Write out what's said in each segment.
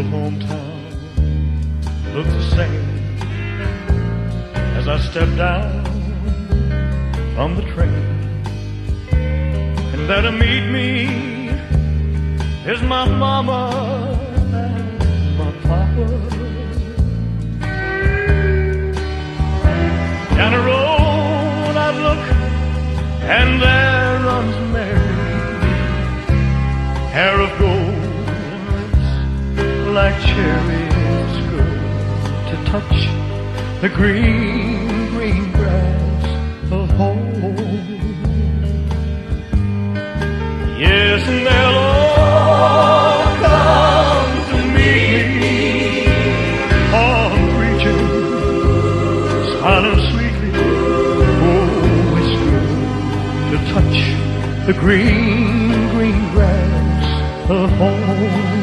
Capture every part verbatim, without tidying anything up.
hometown look the same as I step down from the train, and there to meet me is my mama and my papa. Down the road I look, and there runs Mary, hair of gold, like cherries, good to touch the green, green grass of home. Yes, and they'll all come to meet me, all preaching, smiling sweetly. Oh, it's good to touch the green, green grass of home.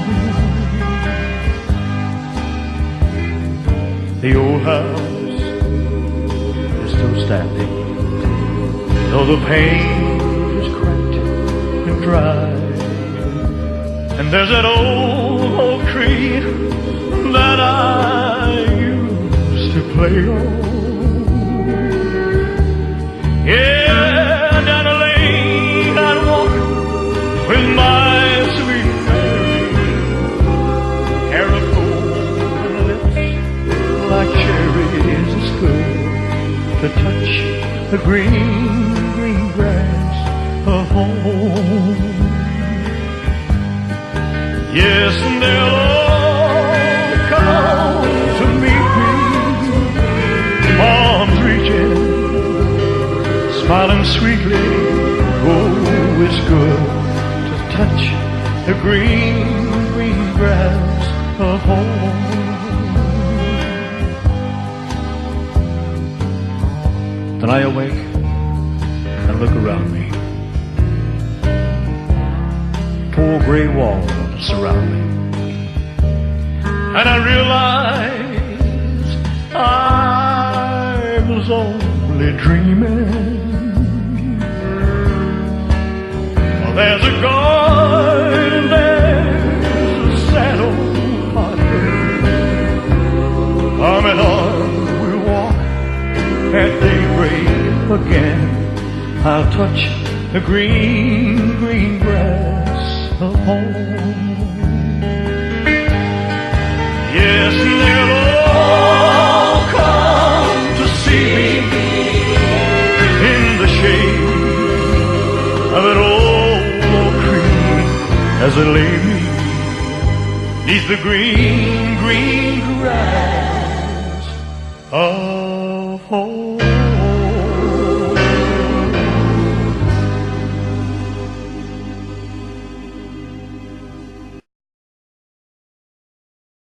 The old house is still standing, though the paint is cracked and dry. And there's that old oak tree that I used to play on. Yeah, down the lane I'd walk with my sweet Mary, hair of gold and lips like cherries. It's good to touch the green, green grass of home. Yes, and they'll all come to meet me, arms reaching, smiling sweetly. Oh, it's good to touch the green, green grass of home. Then I awake and look around me. Four gray walls surround me, and I realize I was only dreaming. Well, there's a garden, there's a sad old pottery. Arm in arm we'll walk at daybreak again. I'll touch the green, green grass of home. Yes, and they'll all come to see me in the shade of an old oak tree as I lay me neath the green, green grass of home.